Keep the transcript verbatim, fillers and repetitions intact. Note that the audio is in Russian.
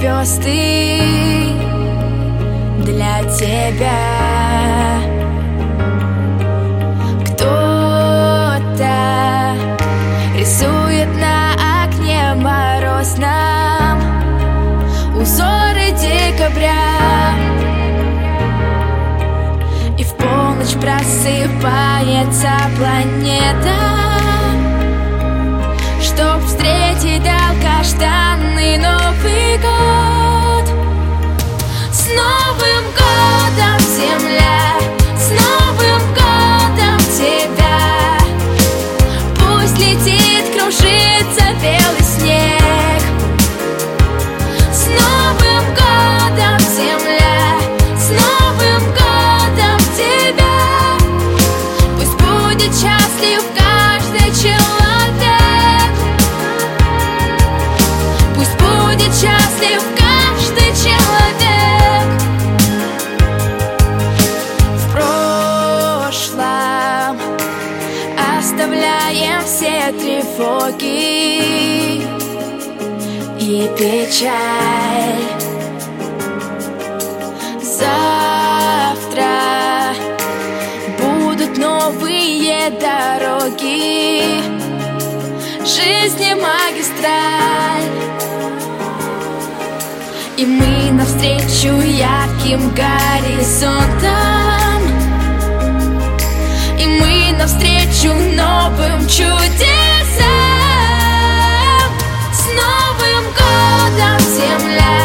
звезды для тебя. Кто-то рисует на окне морозном узоры декабря, и в полночь просыпается планета, чтоб встретить долгожданный Новый год. С Новым годом, Земля! С Новым годом тебя! Пусть летит, кружится белый снег. С Новым годом, Земля! С Новым годом тебя! Пусть будет счастлив каждый человек. Пусть будет счастлив каждый человек. В прошлом оставляем все тревоги и печаль. Завтра будут новые дороги, жизни магистраль, и мы навстречу ярким горизонтам, и мы навстречу новым чудесам. С Новым годом, Земля!